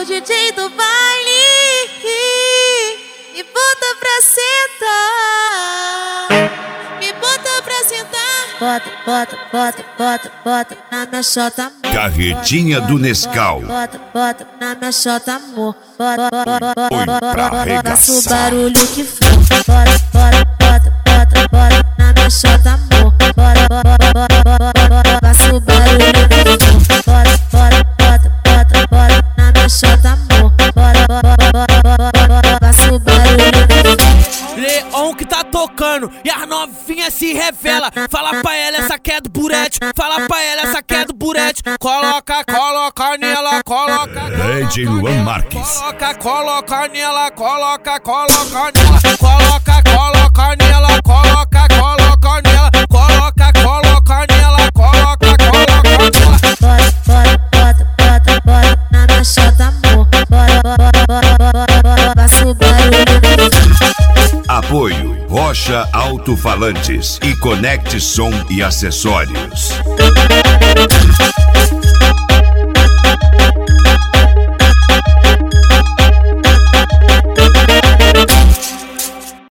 o DJ do baile me bota pra sentar, me bota pra sentar. Bota, bota, bota, bota, bota na minha xota, amor. Carretinha do Nescau. Bota, bota na minha xota, amor. Bota, bota, Põe pra arregaçar. faça o barulho que for. Bota, bota, bota, bota, bota na minha xota, amor. Bota, bota, bota, bota, faça o barulho que for. Bota, bota, bota, bota, bota na minha xota, amor. Bota, bota, bota, bota, faça o barulho que for. Leon que tá tocando e as novinhas se revela. Fala pra ela, essa que é do burete. Fala pra ela, essa que é do burete. Coloca, coloca nela, coloca. DJ Luan Marques. Coloca, coloca nela, coloca, coloca nela. Coloca, coloca nela, coloca, coloca nela. Coloca, coloca nela, coloca, coloca nela. Bota, bota, bota, bota, bota na minha xota, amor. Bota, bota, bota, bota, bota, faça o barulho que for. Apoio Rocha Alto-Falantes e Conecte Som e Acessórios.